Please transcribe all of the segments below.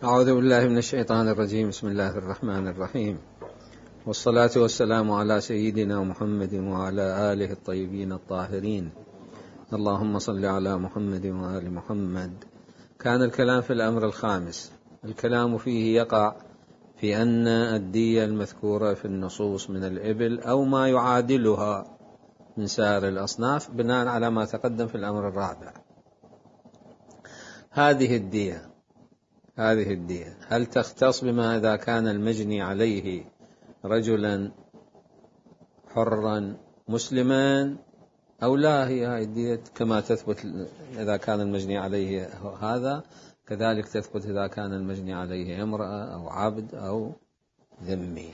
أعوذ بالله من الشيطان الرجيم. بسم الله الرحمن الرحيم، والصلاة والسلام على سيدنا محمد وعلى آله الطيبين الطاهرين. اللهم صل على محمد وآل محمد. كان الكلام في الأمر الخامس، الكلام فيه يقع في أن الدية المذكورة في النصوص من الإبل أو ما يعادلها من سائر الأصناف بناء على ما تقدم في الأمر الرابع. هذه الدية هل تختص بما إذا كان المجني عليه رجلا حرا مسلما أو لا؟ هي الدية كما تثبت إذا كان المجني عليه هذا، كذلك تثبت إذا كان المجني عليه امرأة أو عبد أو ذمي.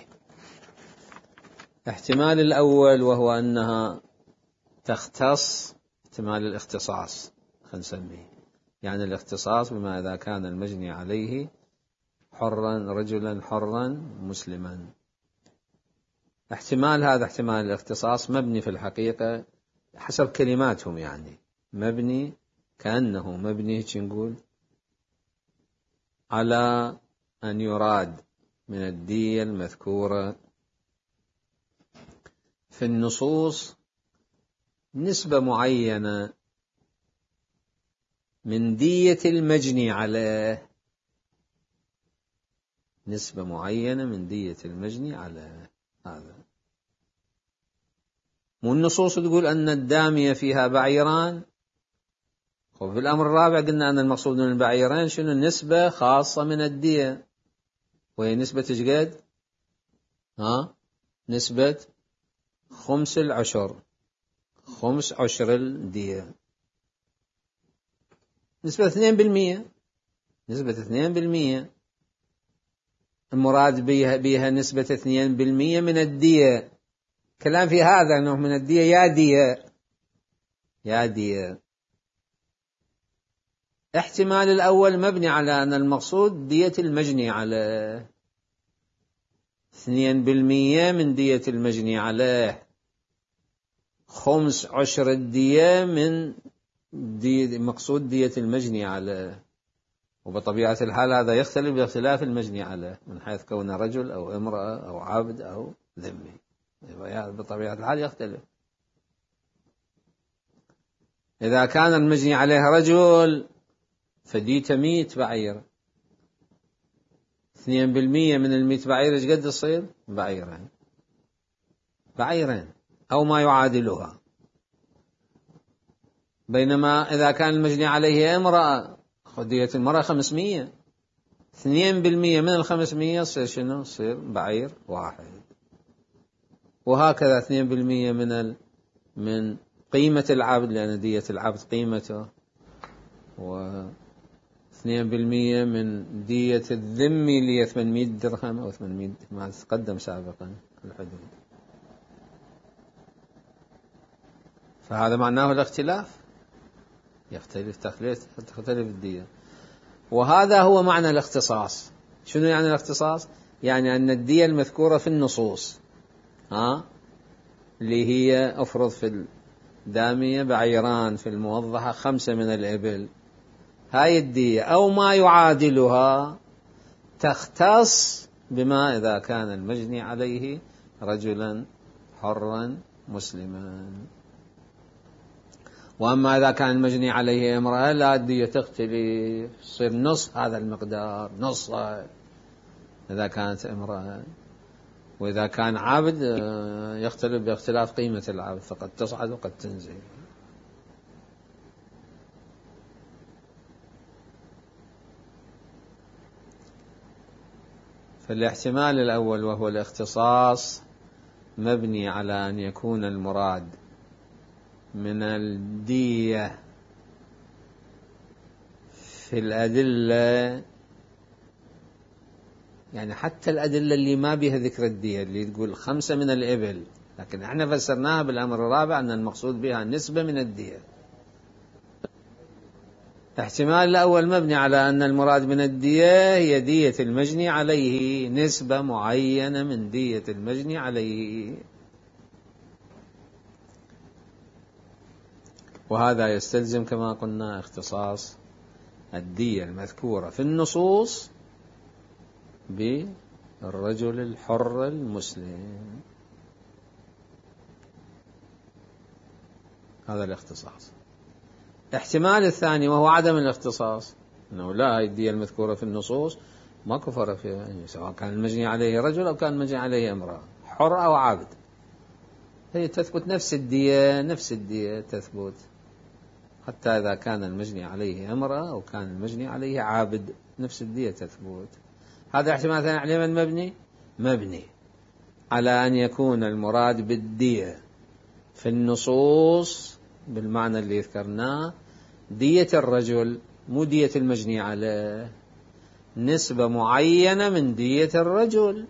احتمال الأول وهو أنها تختص، احتمال الاختصاص خلينا نسميه، يعني الاختصاص بما إذا كان المجني عليه رجلا حرا مسلما. هذا احتمال الاختصاص مبني في الحقيقة حسب كلماتهم، يعني مبني كأنه مبني نقول على أن يراد من الدية المذكورة في النصوص نسبة معينة من دية المجني عليه، نسبة معينة من دية المجني عليه. هذا مو النصوص تقول أن الدامية فيها بعيران، وفي الأمر الرابع قلنا أن المقصود من البعيرين شنو؟ نسبة خاصة من الدية، وهي نسبة ايش قد؟ نسبة 5 عشر الدية، نسبة 2%. نسبة 2%، المراد بها نسبة 2% من الدية. كلام في هذا أنه من الدية يا دية. احتمال الأول مبني على أن المقصود دية المجني عليه، 2% من دية المجني عليه، 5 عشر الدية من مقصود دية المجني عليه. وبطبيعة الحال هذا يختلف باختلاف المجني عليه من حيث كونه رجل أو امرأة أو عبد أو ذمي، بطبيعة الحال يختلف. إذا كان المجني عليه رجل فديته 100 بعير، 2% من 100 بعير ايش قد تصير؟ بعيرين أو ما يعادلها. بينما إذا كان المجني عليه امرأة دية المرأة 500، 2% من 500 يصير شنو؟ يصير بعير واحد. وهكذا 2% من قيمة العبد، لأن دية العبد قيمته، و2% من دية الذمي اللي هي 800 درهم أو 800 ما تقدم سابقا الحدود. فهذا معناه الاختلاف، تختلف الدية. وهذا هو معنى الاختصاص. شنو يعني الاختصاص؟ يعني أن الدية المذكورة في النصوص اللي هي أفرض في الدامية بعيران، في الموضحة 5 من الإبل، هاي الدية أو ما يعادلها تختص بما إذا كان المجني عليه رجلا حرا مسلما. وأما إذا كان المجني عليه امرأة لا، الدية تختلف، تصير نصف هذا المقدار، نص إذا كانت امرأة. وإذا كان عبد يختلف باختلاف قيمة العبد، فقد تصعد وقد تنزل. فالاحتمال الأول وهو الاختصاص مبني على أن يكون المراد من الدية في الأدلة، يعني حتى الأدلة اللي ما بها ذكر الدية، اللي تقول 5 من الإبل، لكن احنا فسرناها بالأمر الرابع أن المقصود بها نسبة من الدية. احتمال الأول مبني على أن المراد من الدية هي دية المجني عليه، نسبة معينة من دية المجني عليه. وهذا يستلزم كما قلنا اختصاص الدية المذكورة في النصوص بالرجل الحر المسلم. هذا الاختصاص. احتمال الثاني وهو عدم الاختصاص، أنه لا، هذه الدية المذكورة في النصوص ماكو فرق فيها، يعني سواء كان المجني عليه رجل أو كان المجني عليه امرأة، حر أو عبد، هي تثبت نفس الدية تثبت، حتى إذا كان المجني عليه امرأة أو كان المجني عليه عابد نفس الدية تثبت. هذا احتمال ثاني عليه من مبني على أن يكون المراد بالدية في النصوص بالمعنى اللي ذكرناه دية الرجل، مو دية المجني عليه، نسبة معينة من دية الرجل.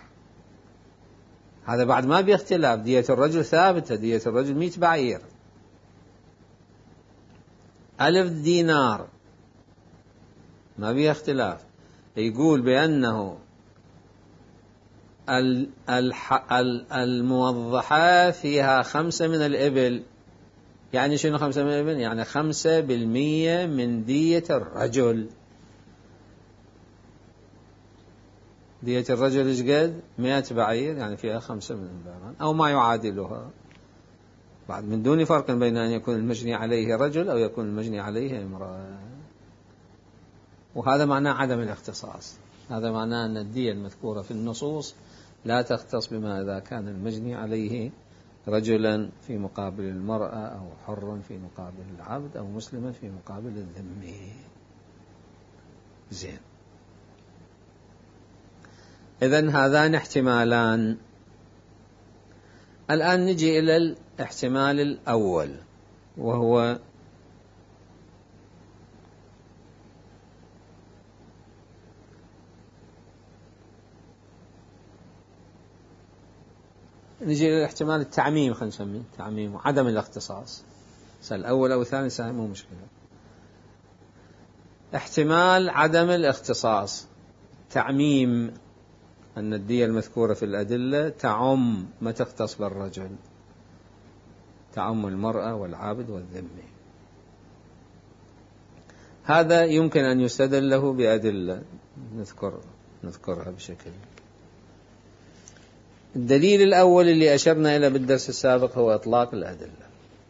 هذا بعد ما بيختلف، دية الرجل ثابتة، دية الرجل 100 بعير، 1000 دينار، ما بيها اختلاف. يقول بأنه الموضحة فيها 5 من الإبل، يعني شنو 5 من الإبل؟ يعني 5% من دية الرجل. دية الرجل ايش قد؟ 100 بعير، يعني فيها 5 من البيران أو ما يعادلها، بعد من دون فرق بين أن يكون المجني عليه رجل أو يكون المجني عليه امرأة. وهذا معناه عدم الاختصاص، هذا معناه أن الدية المذكورة في النصوص لا تختص بما إذا كان المجني عليه رجلا في مقابل المرأة، أو حرا في مقابل العبد، أو مسلما في مقابل الذمي. زين، إذن هذان احتمالان. الآن نجي إلى الاحتمال الأول، وهو نجي إلى الاحتمال التعميم، خلينا نسميه تعميم وعدم الاختصاص، الأول أو الثاني مو مشكلة. احتمال عدم الاختصاص، تعميم، أن الدية المذكورة في الأدلة تعم، ما تختص بالرجل، تعم المرأة والعابد والذمي. هذا يمكن أن يستدل له بأدلة نذكرها بشكل. الدليل الأول اللي أشرنا إلى بالدرس السابق هو إطلاق الأدلة.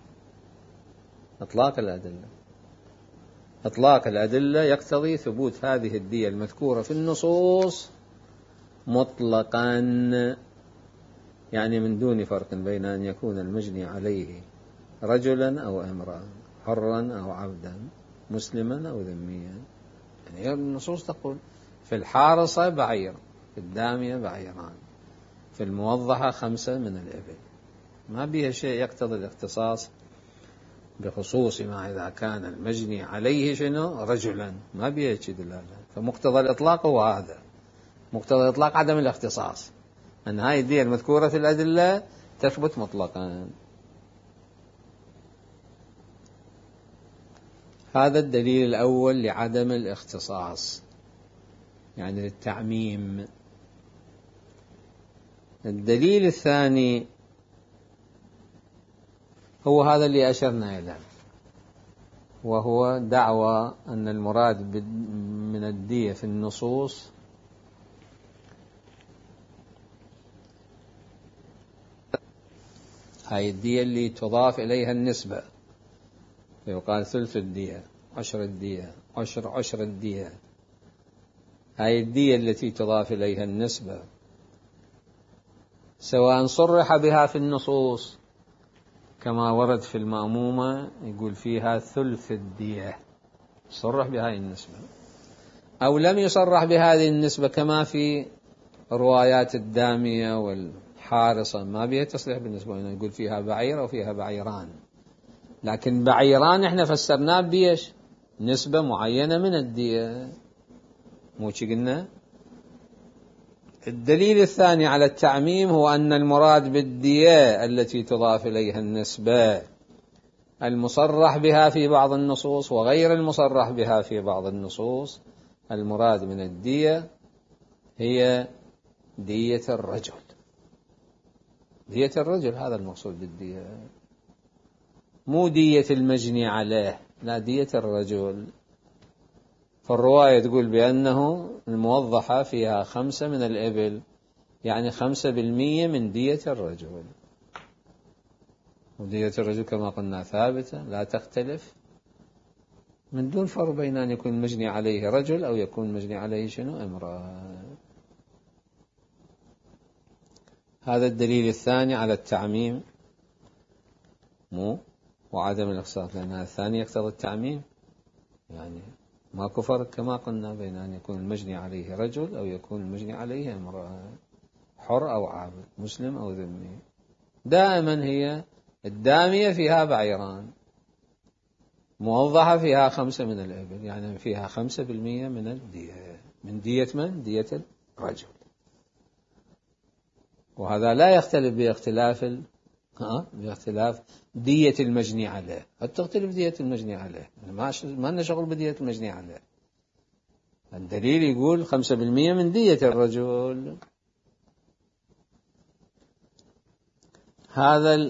إطلاق الأدلة يقتضي ثبوت هذه الدية المذكورة في النصوص مطلقا، يعني من دون فرق بين أن يكون المجني عليه رجلا أو امرأة، حرا أو عبدا، مسلما أو ذميا. يعني النصوص تقول في الحارصة بعير، في الدامية بعيران، في الموضحة 5 من الإبل، ما بيها شيء يقتضي الاختصاص بخصوص ما إذا كان المجني عليه شنو رجلا، ما بيها شيء دلالة. فمقتضى الإطلاق هو هذا، مقتضى الإطلاق عدم الاختصاص، أن هذه الدية المذكورة في الأدلة تثبت مطلقا. هذا الدليل الأول لعدم الاختصاص، يعني للتعميم. الدليل الثاني هو هذا اللي أشرنا إليه، وهو دعوى أن المراد من الدية في النصوص هاي الدية اللي تضاف إليها النسبة، يقال ثلث الدية، عشر الدية، عشر الدية. هاي الدية التي تضاف إليها النسبة سواء صرح بها في النصوص كما ورد في المأمومة يقول فيها ثلث الدية، صرح بهذه النسبة، أو لم يصرح بهذه النسبة كما في روايات الدامية والحارصة، ما بها تصريح بالنسبة، يقول فيها بعير أو فيها بعيران، لكن بعيران احنا فسرناه بيش نسبة معينة من الدية، مو شي قلنا. الدليل الثاني على التعميم هو أن المراد بالدية التي تضاف إليها النسبة المصرح بها في بعض النصوص وغير المصرح بها في بعض النصوص، المراد من الدية هي دية الرجل. دية الرجل هذا المقصود بالدية، مو دية المجني عليه، لا، دية الرجل. فالرواية تقول بأنه الموضحة فيها 5 من الإبل، يعني 5% من دية الرجل. ودية الرجل كما قلنا ثابتة لا تختلف، من دون فرق بين أن يكون مجني عليه رجل أو يكون مجني عليه شنو؟ امرأة. هذا الدليل الثاني على التعميم وعدم الاختصاص، لأن الثاني يقتضي التعميم، يعني ماكو فرق كما قلنا بين أن يكون المجني عليه رجل أو يكون المجني عليه امرأة، حر أو عابد، مسلم أو ذمي. دائما هي الدامية فيها بعيران، موضحة فيها 5 من الإبل، يعني فيها 5% من الدية، من دية من؟ دية الرجل. وهذا لا يختلف باختلاف دية المجني عليه. قد تختلف دية المجني عليه، ما لنا شغل بدية المجني عليه. الدليل يقول 5% من دية الرجل. هذا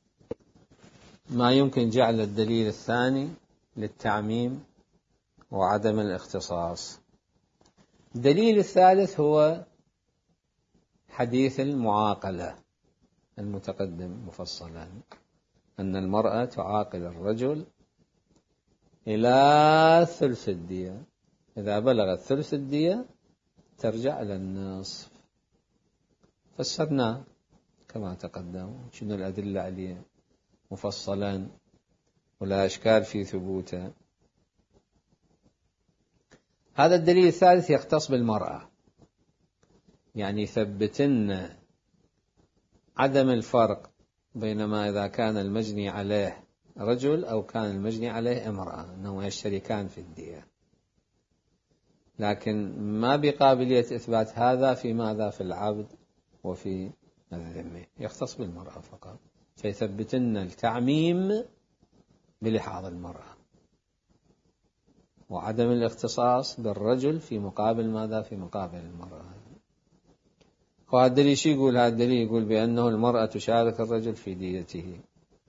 ما يمكن جعل الدليل الثاني للتعميم وعدم الاختصاص. الدليل الثالث هو حديث المعاقلة المتقدم مفصلا، أن المرأة تعاقل الرجل إلى ثلث الدية، إذا بلغت ثلث الدية ترجع إلى النصف. فسرنا كما تقدم شنو الأدلة عليه مفصلا ولا إشكال في ثبوته. هذا الدليل الثالث يختص بالمرأة، يعني يثبتن عدم الفرق بينما إذا كان المجني عليه رجل أو كان المجني عليه امرأة، أنهم يشتركان في الدية، لكن ما بقابلية إثبات هذا في ماذا؟ في العبد وفي الذمة، يختص بالمرأة فقط، فيثبتن التعميم بلحاظ المرأة وعدم الاختصاص بالرجل في مقابل ماذا؟ في مقابل المرأة. وهذا الدليل شو يقول؟ هذا الدليل يقول بأنه المرأة تشارك الرجل في ديته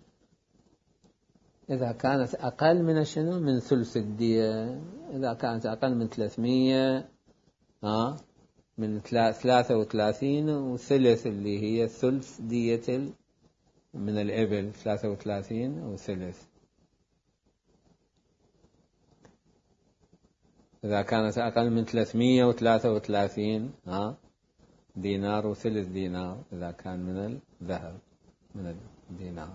إذا كانت أقل من شنو؟ من ثلث الدية. إذا كانت أقل من 300 من 33 وثلث، اللي هي ثلث دية من الإبل، 33 وثلث. إذا كانت أقل من 333 دينار وثلث دينار، إذا كان من الذهب من الدينار.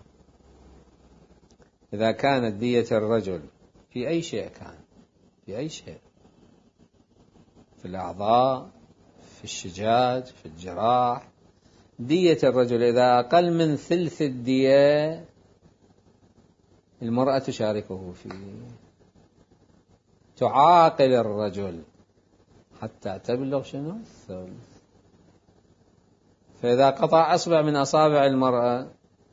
إذا كانت دية الرجل في أي شيء كان، في أي شيء، في الأعضاء، في الشجاج، في الجراح، دية الرجل إذا أقل من ثلث الدية المرأة تشاركه فيه، تعاقل الرجل حتى تبلغ شنو؟ الثلث. فإذا قطع أصبع من أصابع المرأة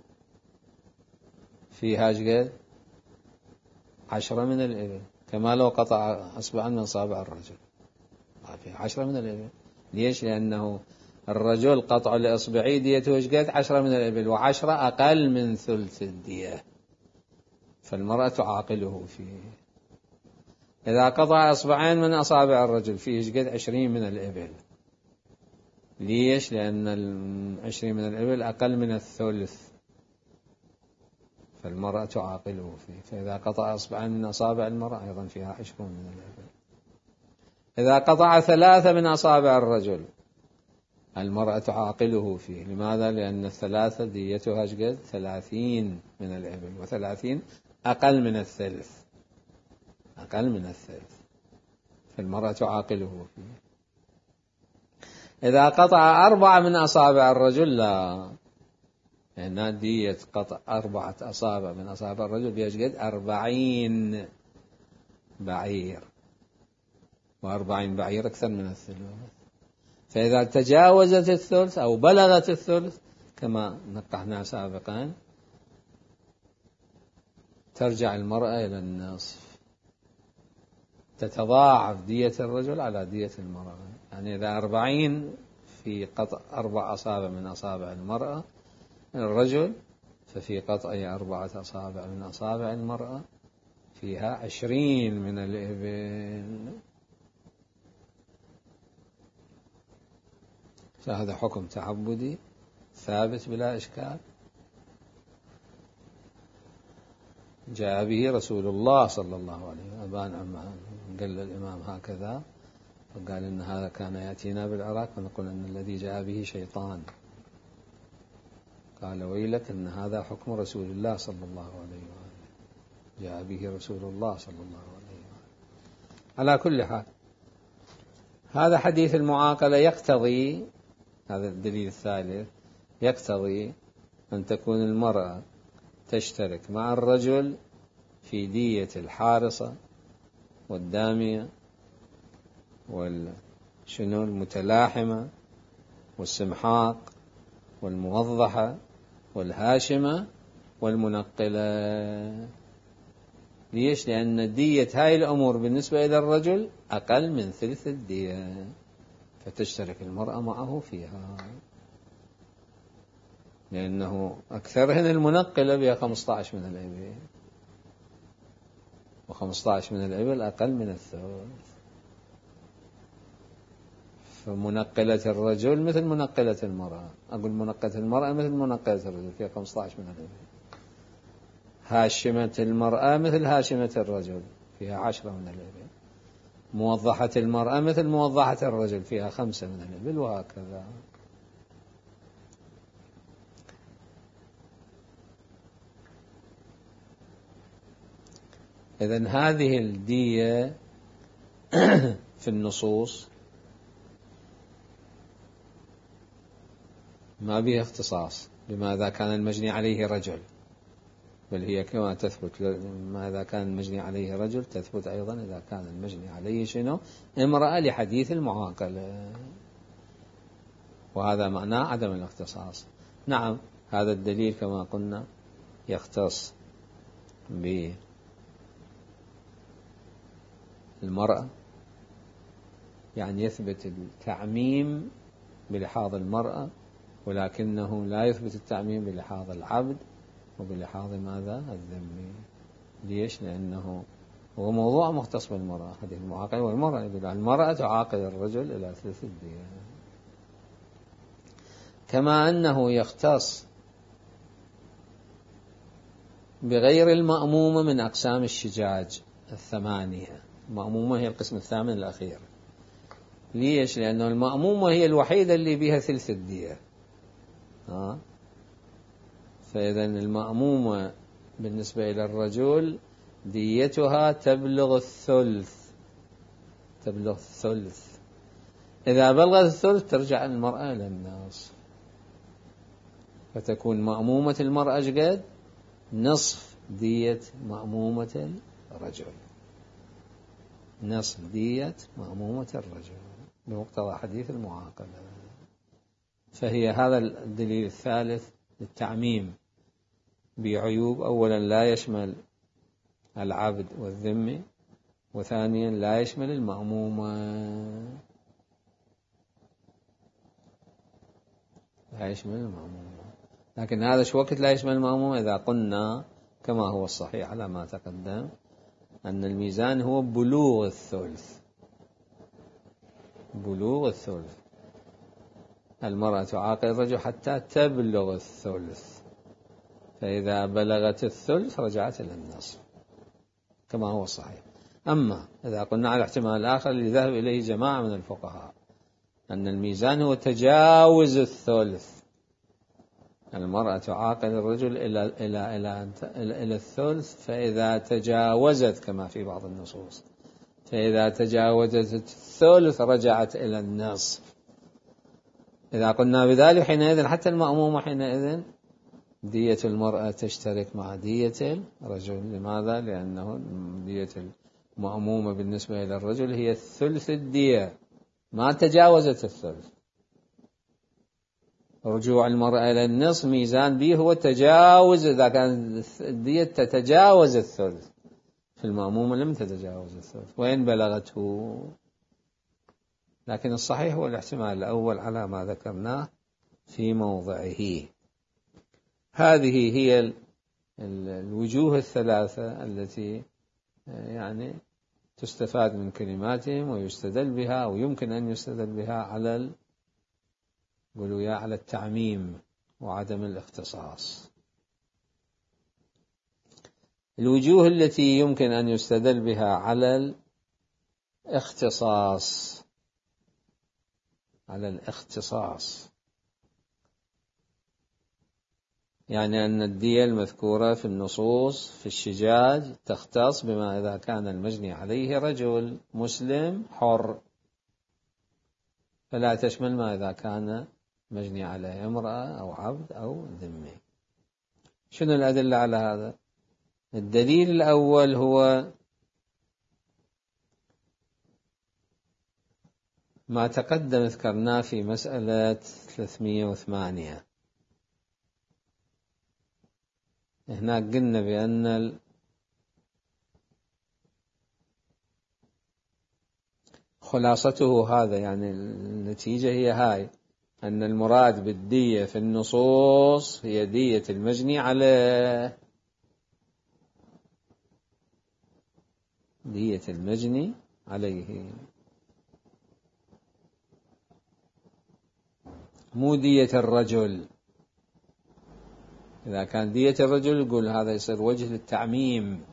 فيها قد 10 من الإبل، كما لو قطع أصبعا من أصابع الرجل فيها 10 من الإبل. ليش؟ لأنه الرجل قطع لإصبعي ديته قد 10 من الإبل، و10 أقل من ثلث الدية، فالمرأة تعاقله فيه. إذا قطع أصبعين من أصابع الرجل فيه قد 20 من الإبل. ليش؟ لأن 20 من الإبل أقل من الثلث، فالمرأة تعاقله فيه. فإذا قطع أصبعين من أصابع المرأة أيضا فيها 20 من الإبل. إذا قطع 3 من أصابع الرجل المرأة تعاقله فيه. لماذا؟ لأن 3 ديتها قد 30 من الإبل، و30 أقل من الثلث، أقل من الثلث، فالمرأة تعاقله فيه. إذا قطع 4 من أصابع الرجل لا، لأن دية قطع 4 أصابع من أصابع الرجل بيش قد 40 بعير، و40 بعير أكثر من الثلث. فإذا تجاوزت الثلث أو بلغت الثلث كما نقحنا سابقا ترجع المرأة إلى النصف، تتضاعف دية الرجل على دية المرأة. يعني إذا 40 في قطع 4 أصابع من أصابع المرأة الرجل، ففي قطع 4 أصابع من أصابع المرأة فيها 20 من الإبل. فهذا حكم تعبدي ثابت بلا إشكال، جاء به رسول الله صلى الله عليه وسلم. أبان عما قال الإمام هكذا، وقال إن هذا كان يأتينا بالعراق فنقول أن الذي جاء به شيطان. قال ويلك أن هذا حكم رسول الله صلى الله عليه وآله، جاء به رسول الله صلى الله عليه وآله. على كل حال هذا حديث المعاقلة يقتضي، هذا الدليل الثالث، يقتضي أن تكون المرأة تشترك مع الرجل في دية الحارصة والدامية المتلاحمة والسمحاق والموضحة والهاشمة والمنقلة. ليش؟ لأن دية هاي الأمور بالنسبة إلى الرجل أقل من ثلث الدية، فتشترك المرأة معه فيها، لأنه أكثرهن المنقلة بها 15 من الإبل، و15 من الإبل أقل من الثلث. فمنقلة الرجل مثل منقلة المرأة، أقول منقلة المرأة مثل منقلة الرجل فيها 15 من الإبل. هاشمة المرأة مثل هاشمة الرجل فيها 10 من الإبل. موضحة المرأة مثل موضحة الرجل فيها 5 من الإبل، وهكذا. إذن هذه الدية في النصوص ما بها اختصاص لماذا كان المجني عليه رجل، بل هي كما تثبت ماذا كان المجني عليه رجل تثبت أيضا إذا كان المجني عليه شنو؟ امرأة، لحديث المعاقلة. وهذا معناه عدم الاختصاص. نعم هذا الدليل كما قلنا يختص بالمرأة، يعني يثبت التعميم بلحاظ المرأة، ولكنه لا يثبت التعميم بلحاظ العبد وبلحاظ ماذا؟ الذمي. ليش؟ لأنه هو موضوع مختص بالمرأة، هذه المعاقلة، والمرأة المرأة تعاقل الرجل إلى ثلث الدية. كما أنه يختص بغير المأمومة من أقسام الشجاج 8. المأمومة هي القسم الثامن الأخير. ليش؟ لأنه المأمومة هي الوحيدة اللي بها ثلث الدية. فإذا المأمومة بالنسبة إلى الرجل ديتها تبلغ الثلث، تبلغ الثلث. إذا بلغت الثلث ترجع المرأة إلى النصف، فتكون مأمومة المرأة قد نصف دية مأمومة الرجل، نصف دية مأمومة الرجل بمقتضى حديث المعاقلة. فهي هذا الدليل الثالث للتعميم بعيوب، أولا لا يشمل العبد والذمي، وثانيا لا يشمل المأمومة، لا يشمل المأمومة. لكن هذا شو وقت لا يشمل المأمومة؟ إذا قلنا كما هو الصحيح على ما تقدم أن الميزان هو بلوغ الثلث، بلوغ الثلث. المرأة تعاقل الرجل حتى تبلغ الثلث، فإذا بلغت الثلث رجعت إلى النصف كما هو الصحيح. أما إذا قلنا على الاحتمال الآخر اللي ذهب إليه جماعة من الفقهاء أن الميزان هو تجاوز الثلث، المرأة تعاقل الرجل إلى الثلث، فإذا تجاوزت كما في بعض النصوص، فإذا تجاوزت الثلث رجعت إلى النصف. إذا قلنا بذلك حينئذ حتى المأمومة حينئذ دية المرأة تشترك مع دية الرجل. لماذا؟ لأنه دية المأمومة بالنسبة إلى الرجل هي ثلث الدية، ما تجاوزت الثلث. رجوع المرأة إلى النصف ميزان به هو تجاوز، إذا كانت الدية تتجاوز الثلث. في المأمومة لم تتجاوز الثلث وإن بلغته. لكن الصحيح هو الاحتمال الأول على ما ذكرناه في موضعه. هذه هي الوجوه الثلاثة التي يعني تستفاد من كلماتهم ويستدل بها، أو يمكن أن يستدل بها على التعميم وعدم الاختصاص. الوجوه التي يمكن أن يستدل بها على الاختصاص يعني أن الدية المذكورة في النصوص في الشجاج تختص بما إذا كان المجني عليه رجل مسلم حر، فلا تشمل ما إذا كان مجني عليه امرأة أو عبد أو ذمي. شنو الأدلة على هذا؟ الدليل الأول هو ما تقدم ذكرناه في مسألة 308. هناك قلنا بأن خلاصته هذا، يعني النتيجة هي هاي، أن المراد بالدية في النصوص هي دية المجني عليه، دية المجني عليه، مو دية الرجل. إذا كان دية الرجل يقول هذا يصير وجه للتعميم.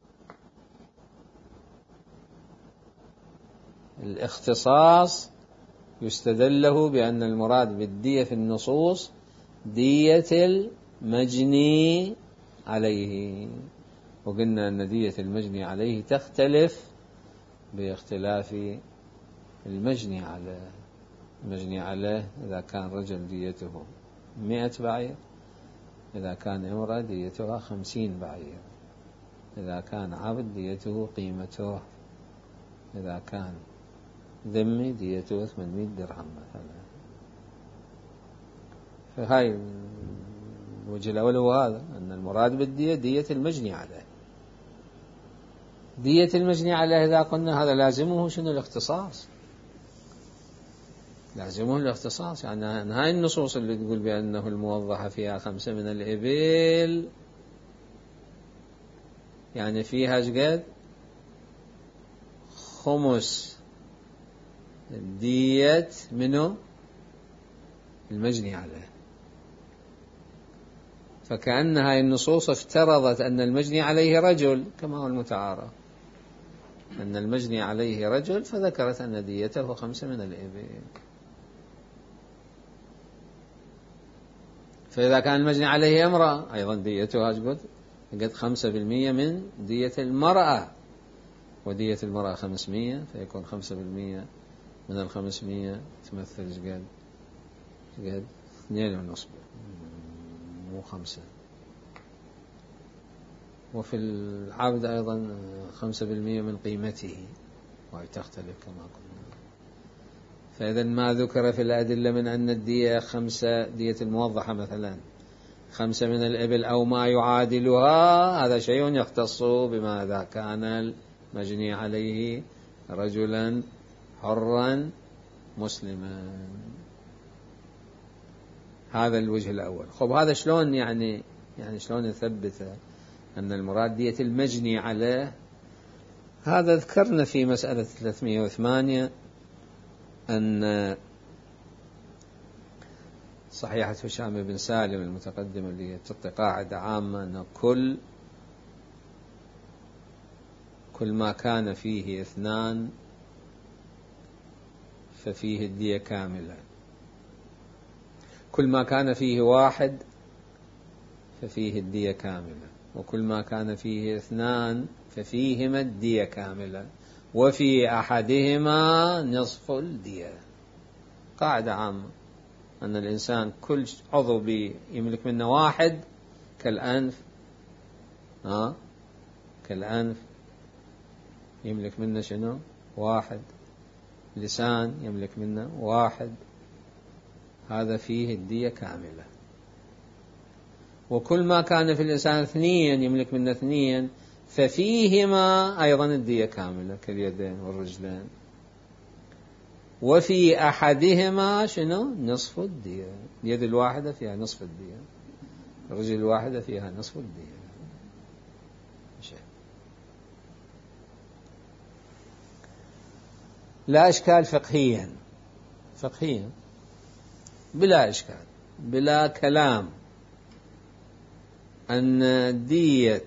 الاختصاص يستدل له بأن المراد بالدية في النصوص دية المجني عليه، وقلنا أن دية المجني عليه تختلف باختلاف المجني عليه. المجني عليه إذا كان رجل ديته 100 بعير، إذا كان امرأة ديتها 50 بعير، إذا كان عبد ديته قيمته، إذا كان ذمي ديته 800 درهم مثلا. فهاي الوجه الأول هو هذا، أن المراد بالدية دية المجني عليه. دية المجني عليه إذا قلنا هذا لازمه شنو؟ الاختصاص، لازمه الاختصاص. يعني هاي النصوص اللي تقول بأنه الموضحة فيها 5 من الإبل، يعني فيها شقد؟ خمس دية منه المجني عليه. فكأن هاي النصوص افترضت أن المجني عليه رجل، كما هو المتعارف أن المجني عليه رجل، فذكرت أن ديته 5 من الإبل. فإذا كان المجني عليه امرأة أيضا ديتها قد 5% من دية المرأة، ودية المرأة 500، فيكون 5% من 500 تمثل قد 2.5 مو 5. وفي العبد أيضا 5% من قيمته، وهي تختلف كما قلنا. فإذا ما ذكر في الأدلة من أن الدية 5، دية الموضحة مثلا 5 من الإبل أو ما يعادلها، هذا شيء يختص بما إذا كان المجني عليه رجلا حرا مسلما. هذا الوجه الأول. خب هذا شلون يعني شلون يثبت أن المراد دية المجني عليه؟ هذا ذكرنا في مسألة 308 أن صحيحة هشام بن سالم المتقدمة اللي تعطي قاعدة عامة أن كل ما كان فيه 2 ففيه الدية كاملة، كل ما كان فيه 1 ففيه الدية كاملة، وكل ما كان فيه 2 ففيهما الدية كاملة، وفي أحدهما نصف الدية. قاعدة عامة أن الإنسان كل عضو يملك منه 1 كالأنف، كالأنف يملك منه شنو؟ 1. لسان يملك منه 1، هذا فيه الدية كاملة. وكل ما كان في الإنسان 2 يملك منه 2 ففيهما أيضا الدية كاملة، كاليدين والرجلين. وفي أحدهما شنو؟ نصف الدية. اليد الواحدة فيها نصف الدية، الرجل الواحدة فيها نصف الدية. لا إشكال فقهيا، فقهيا بلا إشكال بلا كلام أن دية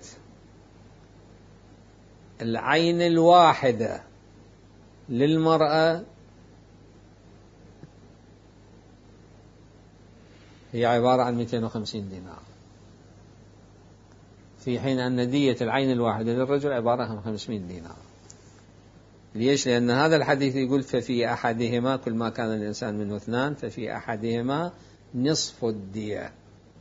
العين الواحدة للمرأة هي عبارة عن 250 دينار، في حين أن دية العين الواحدة للرجل عبارة عن 500 دينار. ليش؟ لأن هذا الحديث يقول ففي أحدهما، كل ما كان الإنسان منه اثنان ففي أحدهما نصف الدية.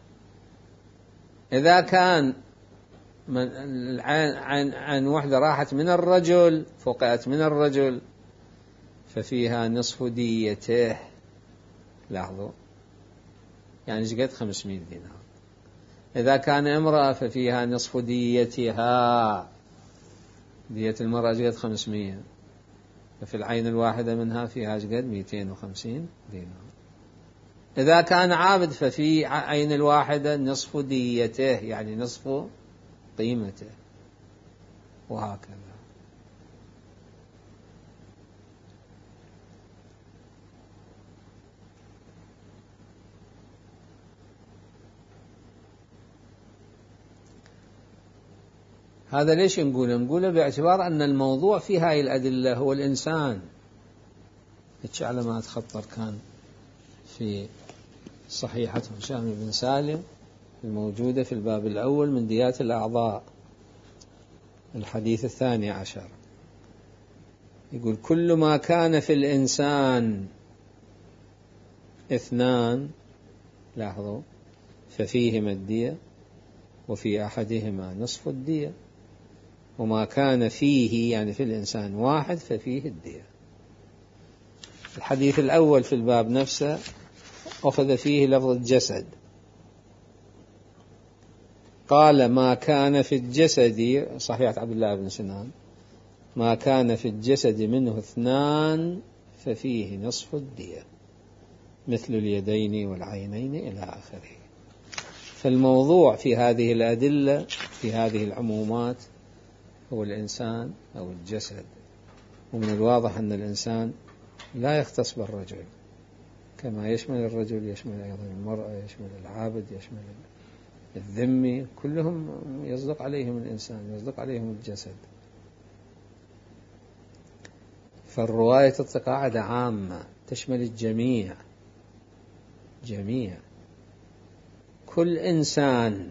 إذا كان من العين عن وحدة راحت من الرجل، فقعت من الرجل، ففيها نصف ديته. لاحظوا يعني ايش قد 500 دينار. إذا كان امرأة ففيها نصف ديتها، دية المرأة ايش قد 500، ففي العين الواحدة منها فيها ايش قد 250 دينار. إذا كان عابد ففي عين الواحدة نصف ديته، يعني نصف قيمته، وهكذا. هذا ليش نقوله باعتبار أن الموضوع في هاي الأدلة هو الإنسان. علامات خطر كان في صحيحة هشام بن سالم الموجودة في الباب الأول من ديات الأعضاء، الحديث 12، يقول كل ما كان في الإنسان اثنان، لاحظوا، ففيهما الدية، وفي أحدهما نصف الدية، وما كان فيه يعني في الإنسان واحد ففيه الدية. الحديث الأول في الباب نفسه أخذ فيه لفظ الجسد، قال ما كان في الجسد، صحيح عبد الله بن سنان، ما كان في الجسد منه اثنان ففيه نصف الدية، مثل اليدين والعينين إلى آخره. فالموضوع في هذه الأدلة في هذه العمومات هو الإنسان أو الجسد. ومن الواضح أن الإنسان لا يختص بالرجل، كما يشمل الرجل يشمل أيضا المرأة، يشمل العابد، يشمل الذمي، كلهم يصدق عليهم الإنسان، يصدق عليهم الجسد. فالرواية القاعدة عامة تشمل الجميع، جميع كل إنسان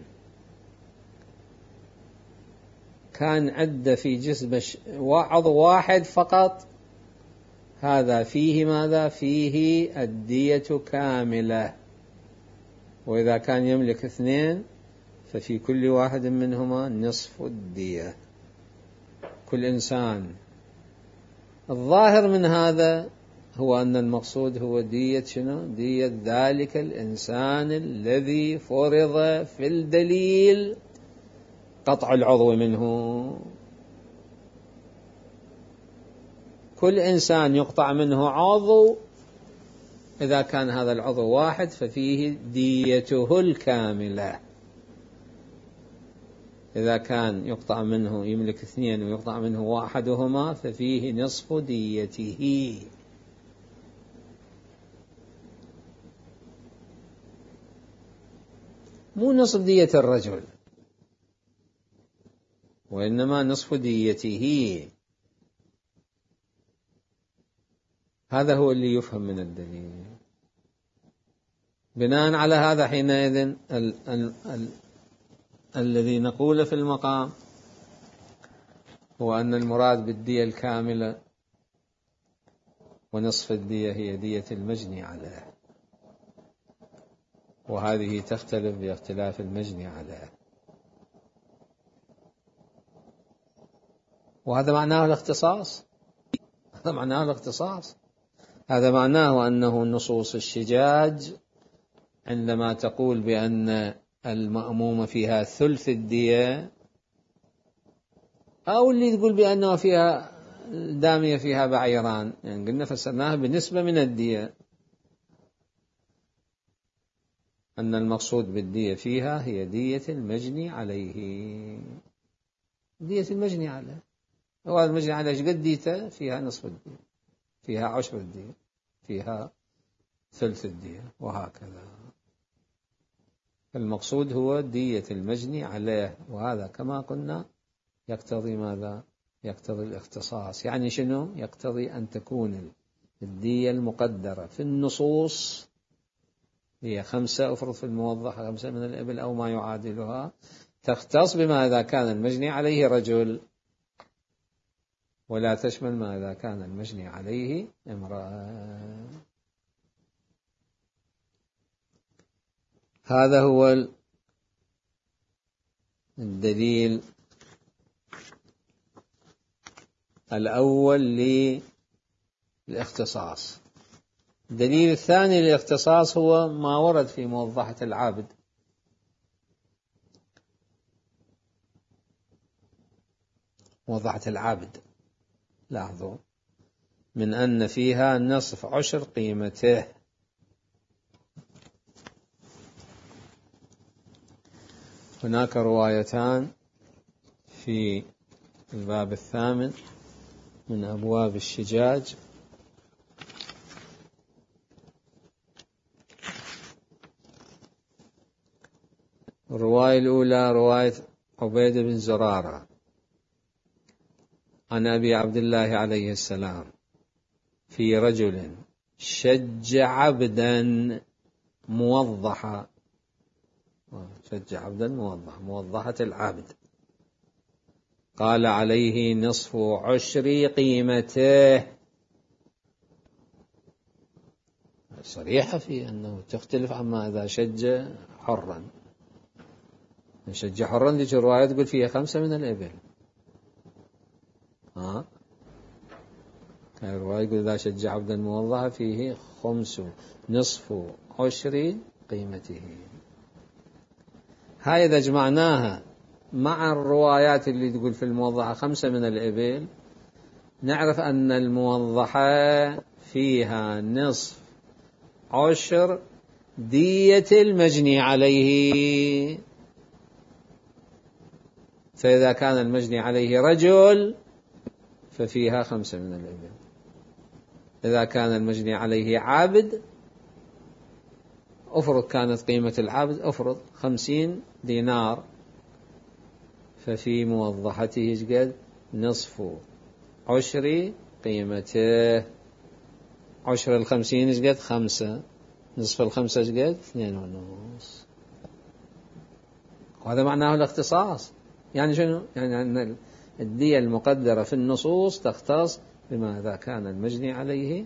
كان عنده في جسمه عضو واحد فقط، هذا فيه ماذا؟ فيه الدية كاملة. وإذا كان يملك اثنين ففي كل واحد منهما نصف الدية، كل إنسان. الظاهر من هذا هو أن المقصود هو دية شنو؟ دية ذلك الإنسان الذي فرض في الدليل قطع العضو منه. كل إنسان يقطع منه عضو، إذا كان هذا العضو واحد ففيه ديته الكاملة. إذا كان يقطع منه يملك اثنين ويقطع منه واحدهما ففيه نصف ديته. مو نصف دية الرجل، وإنما نصف ديته. هذا هو اللي يفهم من الدليل. بناء على هذا حينئذ الذي نقول في المقام هو أن المراد بالدية الكاملة ونصف الدية هي دية المجني عليه، وهذه تختلف باختلاف المجني عليه. وهذا معناه الاختصاص، هذا معناه الاختصاص، هذا معناه أنه نصوص الشجاج عندما تقول بأن المأمومة فيها ثلث الدية، أو اللي تقول بأنه فيها دامية فيها بعيران، يعني قلنا فسرناها بنسبة من الدية، أن المقصود بالدية فيها هي دية المجني عليه، دية المجني عليه. هو المجني عليه قد ديته فيها نصف الدية. فيها عشر الدية، فيها ثلث الدية، وهكذا. المقصود هو دية المجني عليه، وهذا كما قلنا يقتضي ماذا؟ يقتضي الاختصاص. يعني شنو؟ يقتضي أن تكون الدية المقدرة في النصوص هي 5، أفرض في الموضحة 5 من الإبل أو ما يعادلها، تختص بما إذا كان المجني عليه رجل، ولا تشمل ما إذا كان المجني عليه امرأة. هذا هو الدليل الأول للاختصاص. الدليل الثاني للاختصاص هو ما ورد في موضحة العابد. موضحة العابد لاحظوا من أن فيها نصف عشر قيمته. هناك روايتان في الباب 8 من أبواب الشجاج. الرواية الأولى رواية عبيد بن زرارة عن أبي عبد الله عليه السلام في رجل شج عبدا موضحا. شج عبدا موضحة العبد، قال عليه نصف عشر قيمته. صريحة في أنه تختلف عما إذا شج حرا. شج حرا دي الرواية تقول فيها 5 من الإبل. الرواية يقول إذا شج عبدا موضحا فيه نصف عشر قيمته. هاي إذا جمعناها مع الروايات اللي تقول في الموضحة 5 من الإبل، نعرف أن الموضحة فيها نصف عشر دية المجني عليه. فإذا كان المجني عليه رجل ففيها 5 من الإبل. إذا كان المجني عليه عبد، أفرض كانت قيمة العبد أفرض 50 دينار، ففي موضحته قد نصف عشر قيمته. عشر 50 قد 5، نصف 5 قد 2.5. وهذا معناه الاختصاص. يعني شنو؟ يعني أن الدية المقدرة في النصوص تختص بما إذا كان المجني عليه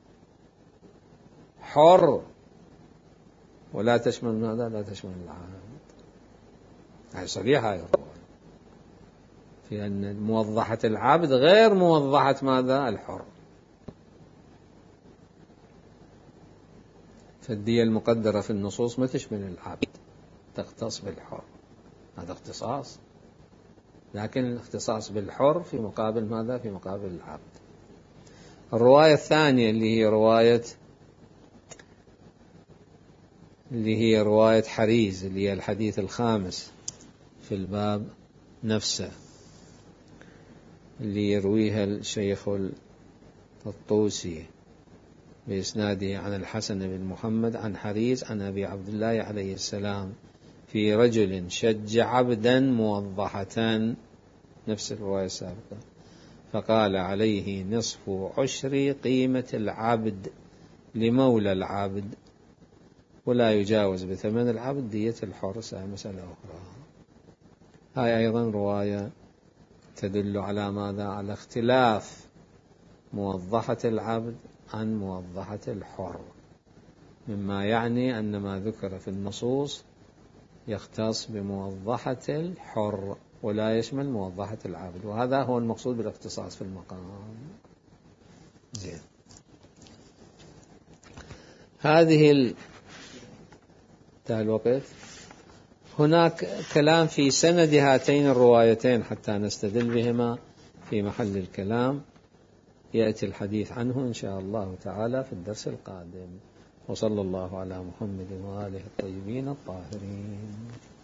حر، ولا تشمل ماذا؟ لا تشمل العبد. هذه صريحة يا رب في أن موضحة العبد غير موضحة ماذا؟ الحر. فالدية المقدرة في النصوص ما تشمل العبد، تختص بالحر. هذا اختصاص، لكن الاختصاص بالحر في مقابل ماذا؟ في مقابل العبد. الرواية الثانية اللي هي رواية حريز، اللي هي الحديث الخامس في الباب نفسه، اللي يرويها الشيخ الطوسي بإسناده عن الحسن بن محمد عن حريز عن أبي عبد الله عليه السلام في رجل شج عبدا موضحة، نفس الرواية السابقة، فقال عليه نصف عشر قيمة العبد لمولى العبد، ولا يجاوز بثمن العبد دية الحر. مسألة أخرى. هاي أيضا رواية تدل على ماذا؟ على اختلاف موضحة العبد عن موضحة الحر، مما يعني أن ما ذكر في النصوص يختص بموضحة الحر ولا يشمل موضحة العبد، وهذا هو المقصود بالاختصاص في المقام. زين. هذه انتهى الوقت. هناك كلام في سند هاتين الروايتين حتى نستدل بهما في محل الكلام، يأتي الحديث عنه إن شاء الله تعالى في الدرس القادم. وصلى الله على محمد وآله الطيبين الطاهرين.